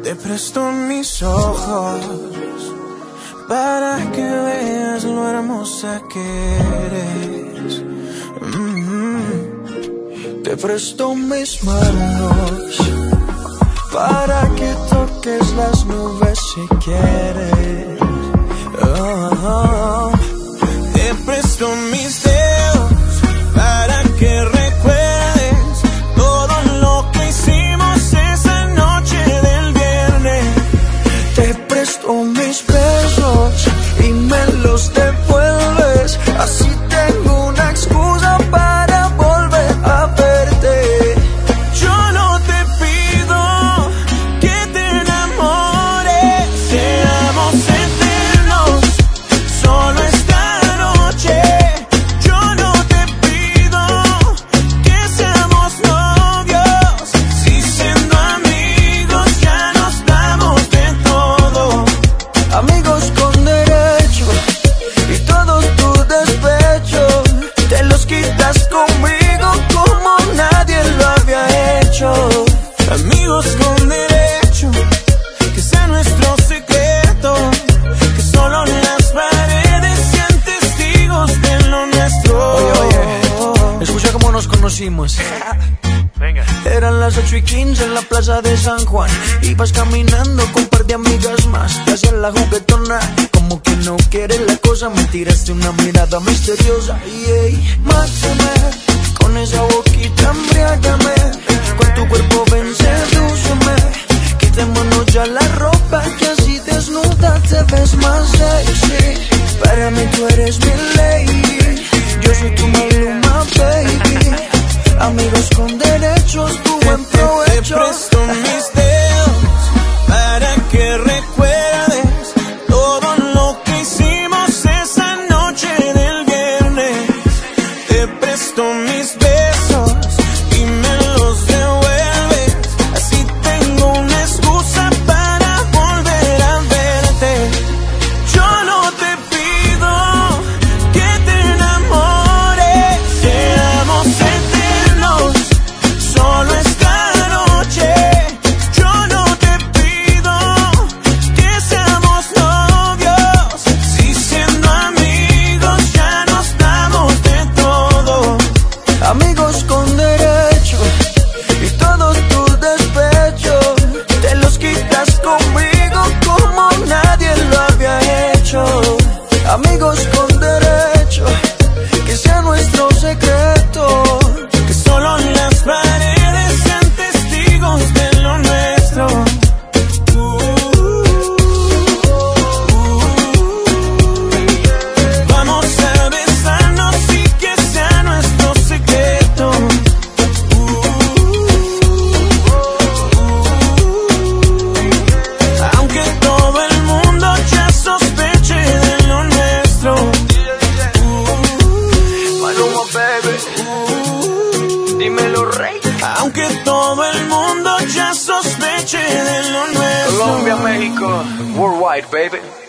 Te presto mis ojos para que veas lo hermosa que eres. Te presto mis manos para que toques las nubes si quieres. Te presto mis dedos para que recuerdes todo lo que hicimos esa noche del viernes. Te presto mis besos y me los devuelves, así tengo una excusa para volver a verte. Yo no te pido que te enamores, seamos eternos, solo esta noche. Yo no te pido que seamos novios, si siendo amigos ya nos damos de todo. Amigos con derecho y todos tus despechos te los quitas conmigo como nadie lo había hecho. Amigos con derecho, que sea nuestro secreto, que solo las paredes sean testigos de lo nuestro. Oye, escucha cómo nos conocimos. Venga. Eran las 8:15 en la plaza de San Juan. Ibas caminando con un par de amigas más. Te hacías la juguetona, como que no quieres la cosa. Me tiraste una mirada misteriosa. Mátame con esa boquita, embriágame. Con tu cuerpo ven, sedúceme. Quitémonos ya la ropa, que así desnuda te ves más sexy. Para mí tú eres mi lady, yo soy tu Maluma, baby. Amigos con derechos, tu buen provecho. Te presto mis dedos para que recuerdes todo lo que hicimos esa noche del viernes. Te presto mis besos y me los devuelves, así tengo una excusa para volver a verte. Yo no te pido que te enamores, seamos eternos, solo esta noche. Yo no te pido que seamos novios, si siendo amigos ya nos damos de todo. Amigos con derecho y todos tus despechos te los quitas conmigo como nadie lo había hecho. Amigos con derecho, que sea nuestro secreto, que solo las paredes sean testigos de lo nuestro. Vamos a besarnos y que sea nuestro secreto. Aunque todo el mundo ya sospeche de lo nuestro. Maluma, baby, dímelo, rey. Aunque todo el mundo ya sospeche de lo nuestro. Colombia, México, worldwide, baby.